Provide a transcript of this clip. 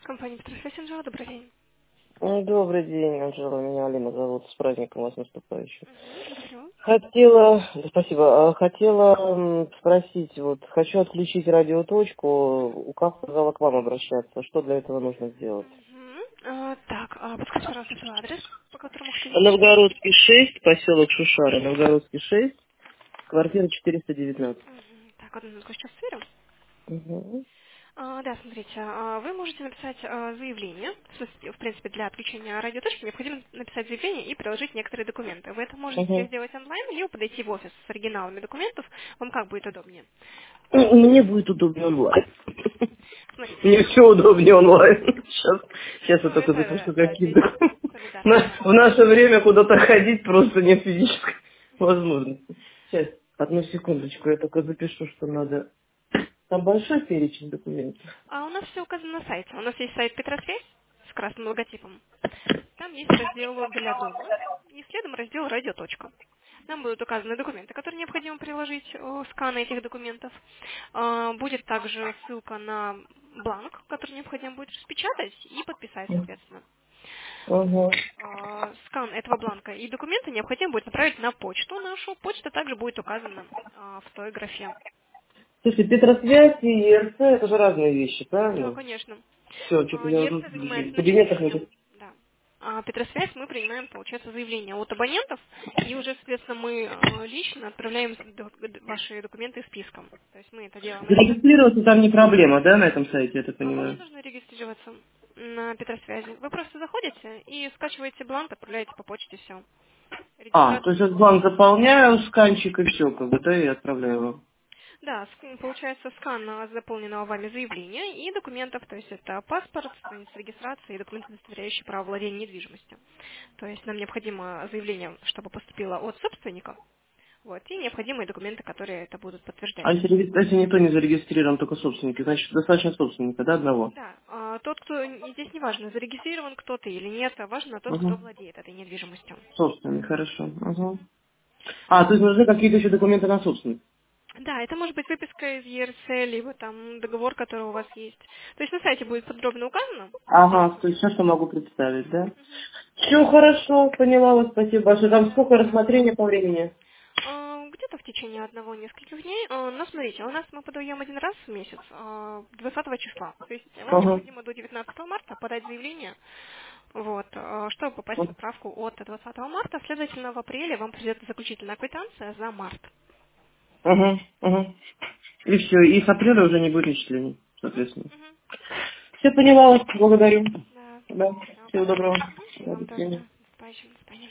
Компания Петросвязь, Анжела, добрый день. Добрый день, Анжела. Меня Алина зовут. С праздником вас наступающим. Благодарю. Хотела, да, спасибо, хотела спросить, вот, хочу отключить радиоточку, как сказала к вам обращаться, что для этого нужно сделать? Так, подскажите, пожалуйста, свой адрес, по которому хотите отключить. Новгородский 6, поселок Шушара, Новгородский 6, квартира 419. Так, одну минутку, сейчас сверим. Угу. Да, смотрите, вы можете написать заявление, в принципе, для отключения радиоточки необходимо написать заявление и приложить некоторые документы. Вы это можете Угу. сделать онлайн, либо подойти в офис с оригиналами документов, вам как будет удобнее. Мне будет удобнее онлайн. Смотрите, Мне все удобнее онлайн. Сейчас я ну только это, запишу да, какие-то. здесь солидарны с вами. В наше время куда-то ходить просто нет физической возможности. Сейчас, одну секундочку, я только запишу, что надо. Там большой перечень документов. А у нас все указано на сайте. У нас есть сайт Петросвязь с красным логотипом. Там есть раздел «Для дома» и следом раздел «Радиоточка». Там будут указаны документы, которые необходимо приложить, сканы этих документов. Будет также ссылка на бланк, который необходимо будет распечатать и подписать, соответственно. Угу. Вот. Скан этого бланка и документы необходимо будет направить на почту нашу. Почта также будет указана в той графе. Слушай, Петросвязь и ЕРЦ это же разные вещи, Да, правильно? конечно. Все, что-то я ЕРЦ уже занимается в кабинетах начислением, этих. да. А Петросвязь мы принимаем, получается, заявления от абонентов, и уже, соответственно, мы лично отправляем ваши документы списком. То есть мы это делаем один раз. Зарегистрироваться там не проблема, да, на этом сайте, я так А вам не понимаю? нужно регистрироваться на Петросвязи. Вы просто заходите и скачиваете бланк, отправляете по почте, все. То Регистрация есть этот полностью бланк бесплатная. заполняю, сканчик и все, как бы, да, и отправляю вам. Да, получается скан заполненного вами заявления и документов, то есть это паспорт, страница регистрации и документы, удостоверяющие право владения недвижимостью. То есть нам необходимо заявление, чтобы поступило от собственника, вот, и необходимые документы, которые это будут подтверждать. А если никто не зарегистрирован, только собственники, значит, достаточно собственника, да, одного? Да, тот, кто, здесь не важно, зарегистрирован кто-то или нет, а важно тот, кто Угу. владеет этой недвижимостью. Собственник, хорошо. Угу. То есть нужны какие-то еще документы на собственность? Да, это может быть выписка из ЕРС, либо там договор, который у вас есть. То есть на сайте будет подробно указано все Ага, то есть все, документы. что могу представить, да? Все хорошо, поняла вас, спасибо большое. Там Да. сколько рассмотрения по времени? Где-то в течение одного-нескольких дней. Но смотрите, у нас мы подаем один раз в месяц, 20 числа. То есть вам Ага. необходимо до 19 марта подать заявление, вот, чтобы попасть в отправку от 20 марта. Следовательно, в апреле вам придет заключительная квитанция за март. Ага, ага. И все, и с апреля уже не будет начислений, Мгм, соответственно. мгм. Все поняла вас, благодарю. Да. Да, Всё, всего пожалуйста. доброго. И Да, вам до тоже, свидания. да. До свидания.